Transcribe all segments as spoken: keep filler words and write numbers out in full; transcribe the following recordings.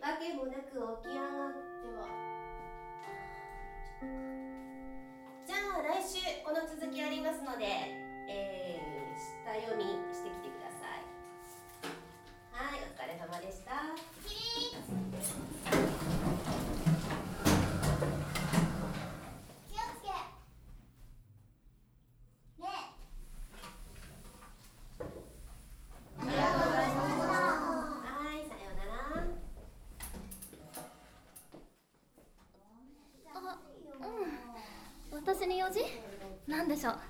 わけもなく起き上がっては。じゃあ来週この続きありますので、えー、下読みしてきてください。はい、お疲れ様でした。起立。 気をつけ。ねえ。ありがとうございました。 はい、さようなら。 あ、うん。私に用事？なんでしょう？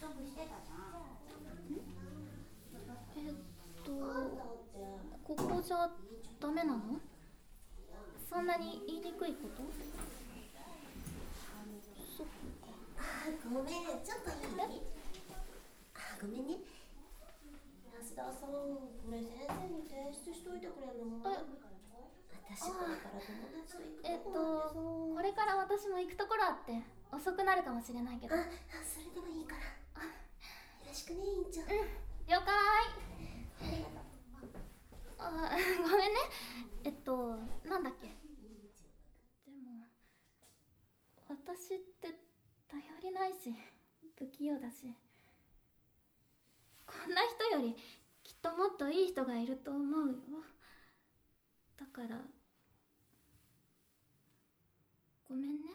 えっと、ここじゃダメなの？そんなに言いにくいこと？そっか。 あ、ごめん、ちょっといい？あ、ごめんね。安田さん、これ先生に提出しといてくれんの？ え、 私これから友達と行くえっとこと、これから私も行くところあって遅くなるかもしれないけど。 あ、それでもいいから。よろしくね、委員長。 うん、了解。あ、ごめんね。えっと、なんだっけ。でも、私って頼りないし、不器用だし、こんな人よりきっともっといい人がいると思うよ。だからごめんね。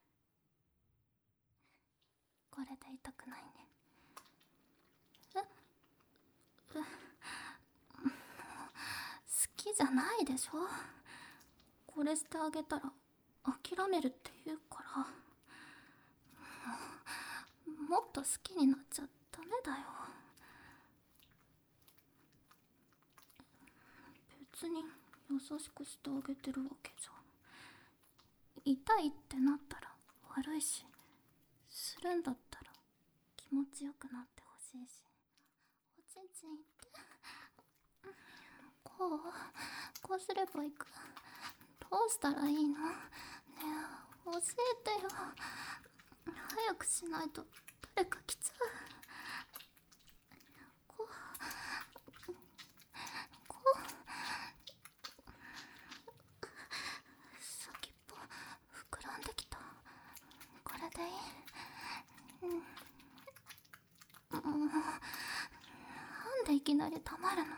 これで痛くないね。え、え、好きじゃないでしょ。これしてあげたら諦めるって言うから、もっと好きになっちゃダメだよ。別に優しくしてあげてるわけじゃ。痛いってなったら悪いし、するんだったら気持ちよくなってほしいし。おちんちんいって。こうこうすればいいか。どうしたらいいの？ねえ、教えてよ。早くしないと誰か来ちゃう。こうこう先っぽ膨らんできた。これでいい？うん、もうなんでいきなりたまるの？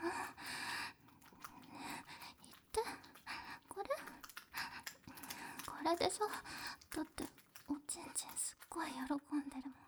言って。これこれでしょ。だっておちんちんすっごい喜んでるもん。